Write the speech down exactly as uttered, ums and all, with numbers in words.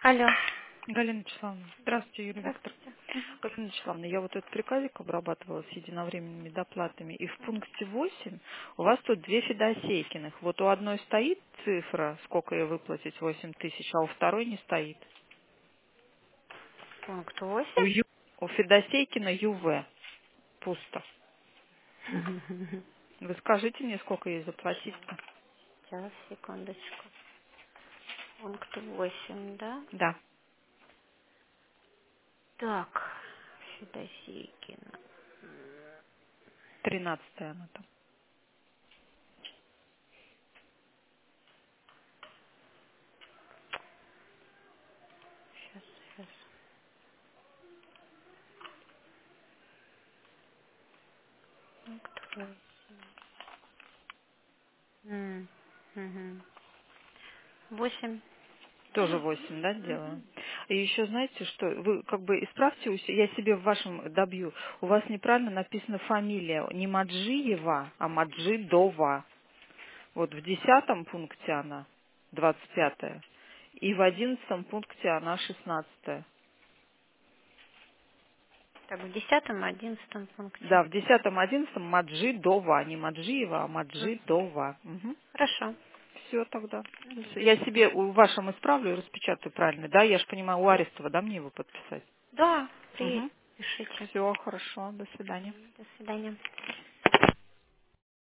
Алло. Галина Вячеславовна. Здравствуйте, Юрий Виктор. Здравствуйте. Галина Вячеславовна, я вот этот приказик обрабатывала с единовременными доплатами, и в пункте восемь у вас тут две Федосейкиных. Вот у одной стоит цифра, сколько ей выплатить, восемь тысяч, а у второй не стоит. Пункт У, восемь. Ю... у Федосейкина ю вэ пусто. Вы скажите мне, сколько ей заплатить-то? Сейчас, секундочку. Пункт восемь, да? Да, Так, Федосейкина. тринадцатая она там. Сейчас, сейчас. Пункт восемь. М, мгм. восемь. Тоже восемь, да, делаю? И еще знаете, что вы как бы исправьте, у се- я себе в вашем добью, у вас неправильно написана фамилия, не Маджиева, а Маджидова. Вот в десятом пункте она, двадцать пятая, и в одиннадцатом пункте она шестнадцатая. Так, в десятом, одиннадцатом пункте. Да, в десятом, одиннадцатом Маджидова, не Маджиева, а Мгм. Маджидова. Хорошо. Все тогда. Мгм. Я себе в вашем исправлю и распечатаю правильно, да? Я же понимаю, у Арестова, да, мне его подписать? Да, Угу. при... пишите. Все, хорошо, до свидания. Мгм. До свидания.